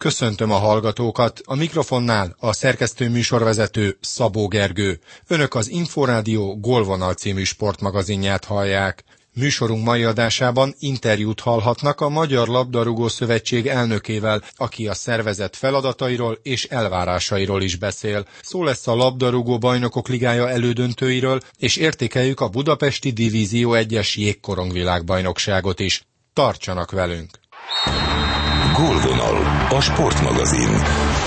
Köszöntöm a hallgatókat, a mikrofonnál a szerkesztő műsorvezető Szabó Gergő. Önök az Inforádió Gólvonal című sportmagazinját hallják. Műsorunk mai adásában interjút hallhatnak a Magyar Labdarúgó Szövetség elnökével, aki a szervezet feladatairól és elvárásairól is beszél. Szó lesz a Labdarúgó Bajnokok Ligája elődöntőiről, és értékeljük a Budapesti Divízió 1-es jégkorongvilágbajnokságot is. Tartsanak velünk! Gólvonal, a sportmagazin.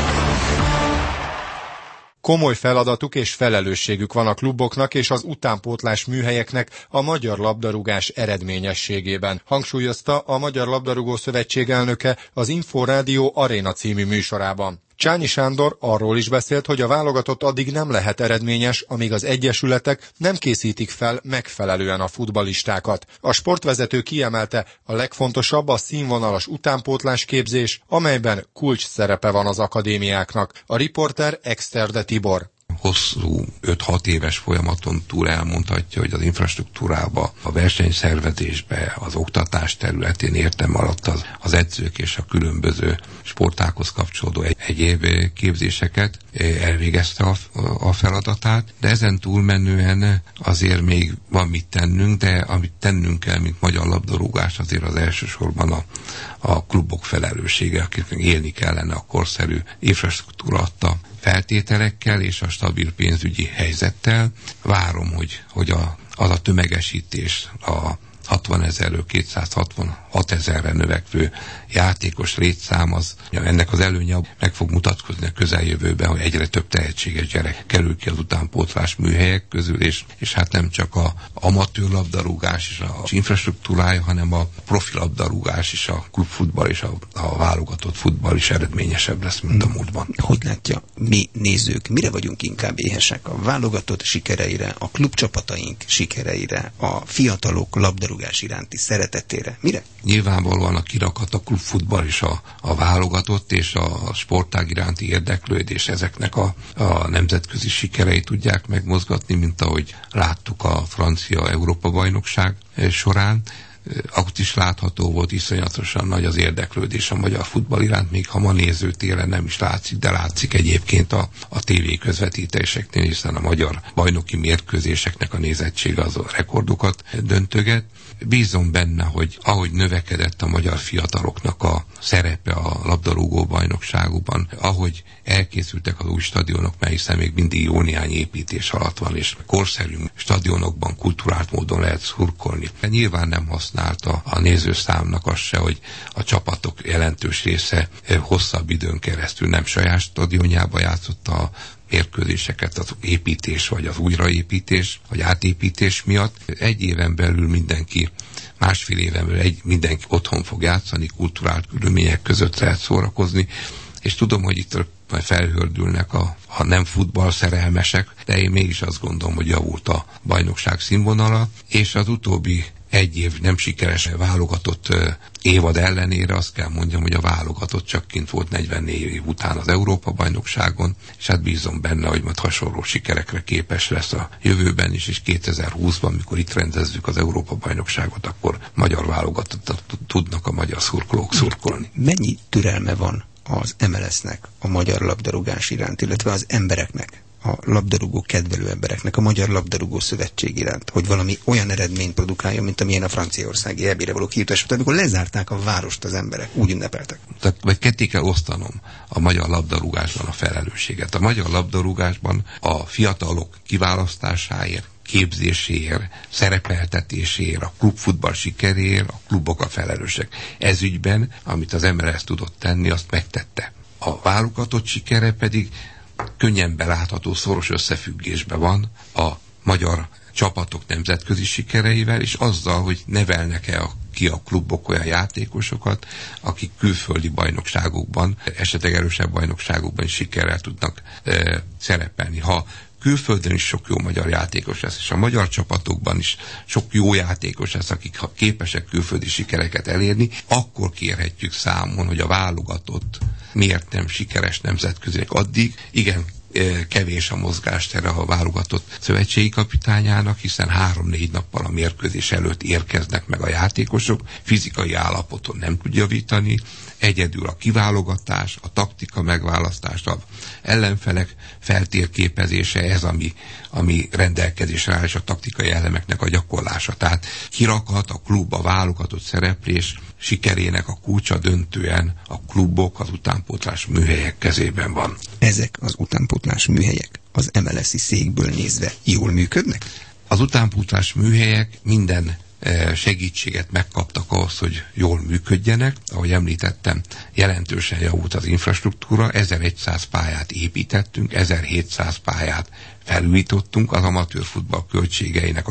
Komoly feladatuk és felelősségük van a kluboknak és az utánpótlás műhelyeknek a magyar labdarúgás eredményességében, hangsúlyozta a Magyar Labdarúgó Szövetség elnöke az Inforádió Aréna című műsorában. Csányi Sándor arról is beszélt, hogy a válogatott addig nem lehet eredményes, amíg az egyesületek nem készítik fel megfelelően a futballistákat. A sportvezető kiemelte, a legfontosabb a színvonalas utánpótlás képzés, amelyben kulcs szerepe van az akadémiáknak. A riporter Exterde Tibor. Hosszú 5-6 éves folyamaton túl elmondhatja, hogy az infrastruktúrába, a versenyszervezésbe, az oktatás területén értem alatt az edzők és a különböző sportákhoz kapcsolódó egyéb képzéseket elvégezte a feladatát, de ezen túlmenően azért még van mit tennünk, de amit tennünk kell, mint magyar labdarúgás, azért az elsősorban a klubok felelőssége, akiknek élni kellene a korszerű infrastruktúra adta feltételekkel és a stabil pénzügyi helyzettel. Várom, hogy az a tömegesítés, a 60 000-ről 266 000-re növekvő játékos létszám, ennek az előnye meg fog mutatkozni a közeljövőben, hogy egyre több tehetséges gyerek kerül ki az utánpótlás műhelyek közül, és hát nem csak a amatőr labdarúgás és az infrastruktúrája, hanem a profi labdarúgás és a klubfutball és a válogatott futball is eredményesebb lesz, mint a múltban. Hogy látja, mi nézők mire vagyunk inkább éhesek? A válogatott sikereire, a klubcsapataink sikereire, a fiatalok labdarúgás iránti szeretetére? Mire? Nyilvánvalóan a kirakat a klubfutball és a válogatott és a sportág iránti érdeklődés ezeknek a nemzetközi sikerei tudják megmozgatni, mint ahogy láttuk a francia Európa-bajnokság során. Ott is látható volt, iszonyatosan nagy az érdeklődés a magyar futball iránt, még ha ma nézőtéren nem is látszik, de látszik egyébként a TV közvetítéseknél, hiszen a magyar bajnoki mérkőzéseknek a nézettsége az a rekordokat döntöget. Bízom benne, hogy ahogy növekedett a magyar fiataloknak a szerepe a labdarúgó bajnokságukban, ahogy elkészültek az új stadionok, mely hiszen még mindig jó néhány építés alatt van, és korszerű stadionokban kulturált módon lehet szurkolni. Nyilván nem használta a nézőszámnak az se, hogy a csapatok jelentős része hosszabb időn keresztül nem saját stadionjába játszotta a mérkőzéseket az építés, vagy az újraépítés, vagy átépítés miatt. Egy éven belül mindenki, másfél éven belül mindenki otthon fog játszani, kulturált körülmények között lehet szórakozni, és tudom, hogy itt majd felhördülnek a nem futball szerelmesek, de én mégis azt gondolom, hogy javult a bajnokság színvonala, és az utóbbi egy év nem sikeres válogatott évad ellenére azt kell mondjam, hogy a válogatott csak kint volt 44 év után az Európa-bajnokságon, és hát bízom benne, hogy majd hasonló sikerekre képes lesz a jövőben is, és 2020-ban, mikor itt rendezzük az Európa-bajnokságot, akkor magyar válogatottat tudnak a magyar szurkolók szurkolni. Mennyi türelme van az MLS-nek a magyar labdarúgás iránt, illetve az embereknek, a labdarúgó kedvelő embereknek, a Magyar Labdarúgó Szövetség iránt, hogy valami olyan eredményt produkáljon, mint amilyen a franciaországi EB-re való kijutás, amikor lezárták a várost az emberek, úgy ünnepeltek. Tehát vagy ketté kell osztanom a magyar labdarúgásban a felelősséget. A magyar labdarúgásban a fiatalok kiválasztásáért, képzéséért, szerepeltetéséért, a klubfutball sikeréért a klubok a felelősek. Ez ügyben, amit az MLS tudott tenni, azt megtette. A válogatott sikere pedig könnyen belátható szoros összefüggésben van a magyar csapatok nemzetközi sikereivel, és azzal, hogy nevelnek-e ki a klubok olyan játékosokat, akik külföldi bajnokságokban, esetleg erősebb bajnokságokban is sikerrel tudnak szerepelni. Ha külföldön is sok jó magyar játékos lesz, és a magyar csapatokban is sok jó játékos lesz, akik képesek külföldi sikereket elérni, akkor kérhetjük számon, hogy a válogatott miért nem sikeres nemzetközileg. Addig igen, kevés a mozgástere a válogatott szövetségi kapitányának, hiszen 3-4 nappal a mérkőzés előtt érkeznek meg a játékosok, fizikai állapoton nem tud javítani, egyedül a kiválogatás, a taktika megválasztás, az ellenfelek feltérképezése, ez ami rendelkezésre áll, és a taktikai elemeknek a gyakorlása. Tehát kirakat, a klub, a válogatott szereplés sikerének a kulcsa döntően a klubok, az utánpótlás műhelyek kezében van. Ezek az utánpótlás műhelyek az MLS-i székből nézve jól működnek? Az utánpótlás műhelyek minden segítséget megkaptak ahhoz, hogy jól működjenek. Ahogy említettem, jelentősen javult az infrastruktúra, 1100 pályát építettünk, 1700 pályát felújítottunk, az amatőr futball költségeinek a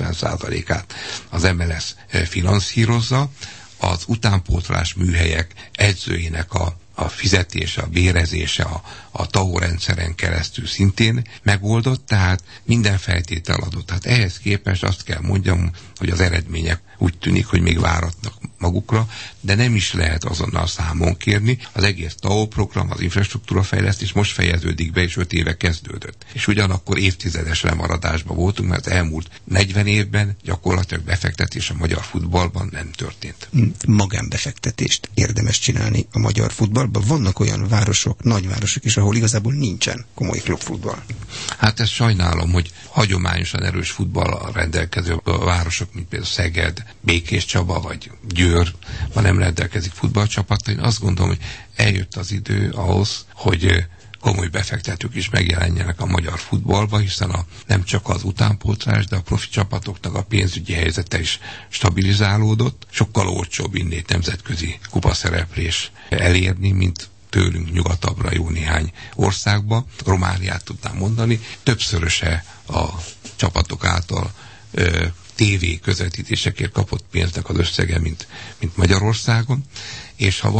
90%-át az MLS finanszírozza, az utánpótlás műhelyek edzőinek a fizetése, a bérezése a TAO rendszeren keresztül szintén megoldott, tehát minden feltétel adott. Tehát ehhez képest azt kell mondjam, hogy az eredmények úgy tűnik, hogy még váratnak magukra, de nem is lehet azonnal számon kérni. Az egész TAO program, az infrastruktúrafejlesztés most fejeződik be, és 5 éve kezdődött. És ugyanakkor évtizedes lemaradásban voltunk, mert az elmúlt 40 évben gyakorlatilag befektetés a magyar futballban nem történt. Magánbefektetést érdemes csinálni a magyar futballban. Vannak olyan városok, nagyvárosok is, ahol igazából nincsen komoly klubfutball. Hát ezt sajnálom, hogy hagyományosan erős futballal rendelkező városok, mint például Szeged, Békéscsaba vagy Győr, ma nem rendelkezik futballcsapat. Én azt gondolom, hogy eljött az idő ahhoz, hogy komoly befektetők is megjelenjenek a magyar futballba, hiszen nem csak az utánpótlás, de a profi csapatoknak a pénzügyi helyzete is stabilizálódott. Sokkal olcsóbb innét nemzetközi kupaszereplés elérni, mint tőlünk nyugatabbra jó néhány országba. Romániát tudnám mondani. Többszöröse a csapatok által TV közvetítésekért kapott pénznek az összege, mint Magyarországon. És ha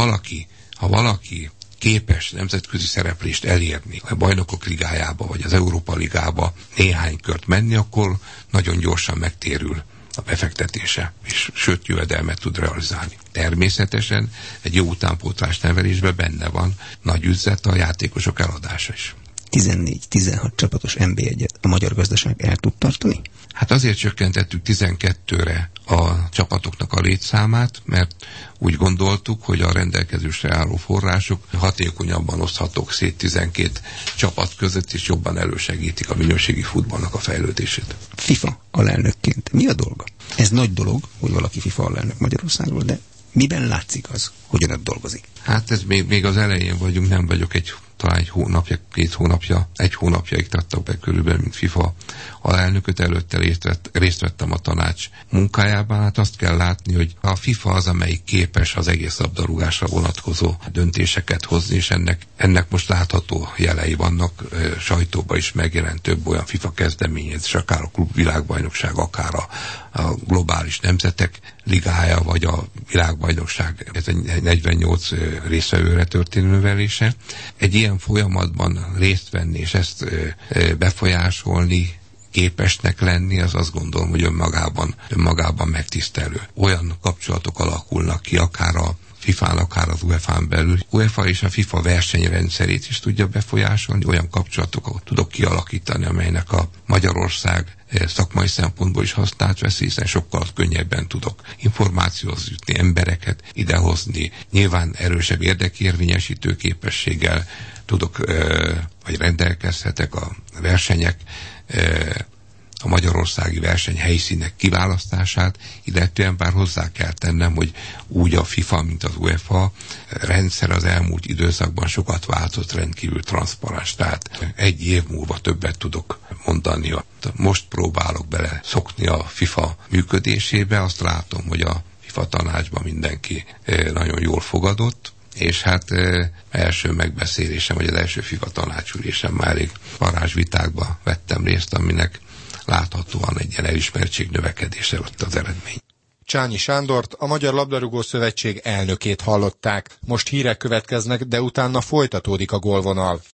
valaki képes nemzetközi szereplést elérni, a Bajnokok Ligájába vagy az Európa Ligába néhány kört menni, akkor nagyon gyorsan megtérül a befektetése, és sőt jövedelmet tud realizálni. Természetesen egy jó utánpótlás nevelésben benne van nagy üzlet, a játékosok eladása is. 14-16 csapatos NB1-et a magyar gazdaság el tud tartani? Hát azért csökkentettük 12-re a csapatoknak a létszámát, mert úgy gondoltuk, hogy a rendelkezésre álló források hatékonyabban oszthatók szét 12 csapat között, és jobban elősegítik a minőségi futballnak a fejlődését. FIFA alelnökként mi a dolga? Ez nagy dolog, hogy valaki FIFA alelnök Magyarországról, de miben látszik az, hogyan ott dolgozik? Hát ez még az elején vagyunk, nem vagyok talán egy hónapja, 2 hónapja, 1 hónapjaig tartok be körülbelül, mint FIFA alelnököt, előtte részt vettem a tanács munkájában. Hát azt kell látni, hogy a FIFA az, amelyik képes az egész labdarúgásra vonatkozó döntéseket hozni, és ennek most látható jelei vannak, sajtóban is megjelent több olyan FIFA kezdeményezés, akár a klubvilágbajnokság, akár a globális nemzetek ligája, vagy a világbajnokság, ez egy 48 résztvevőre történő növelése. Egy ilyen folyamatban részt venni, és ezt befolyásolni, képesnek lenni, az azt gondolom, hogy önmagában megtisztelő. Olyan kapcsolatok alakulnak ki, akár a FIFA-n, akár az UEFA-n belül. UEFA és a FIFA versenyrendszerét is tudja befolyásolni, olyan kapcsolatokat tudok kialakítani, amelynek a Magyarország szakmai szempontból is használt veszi, hiszen sokkal könnyebben tudok információhoz jutni, embereket idehozni, nyilván erősebb érdekérvényesítő képességgel tudok, vagy rendelkezhetek a versenyek, a magyarországi verseny helyszínek kiválasztását, illetően bár hozzá kell tennem, hogy úgy a FIFA, mint az UEFA rendszer az elmúlt időszakban sokat változott, rendkívül transzparens, tehát 1 év múlva többet tudok mondani. Most próbálok bele szokni a FIFA működésébe, azt látom, hogy a FIFA tanácsban mindenki nagyon jól fogadott, és hát első megbeszélésem, vagy az első FIFA tanácsülésem már elég varázsvitákba vettem részt, aminek láthatóan egy ilyen elismertség növekedése lett az eredmény. Csányi Sándort, a Magyar Labdarúgó Szövetség elnökét hallották. Most hírek következnek, de utána folytatódik a gólvonal.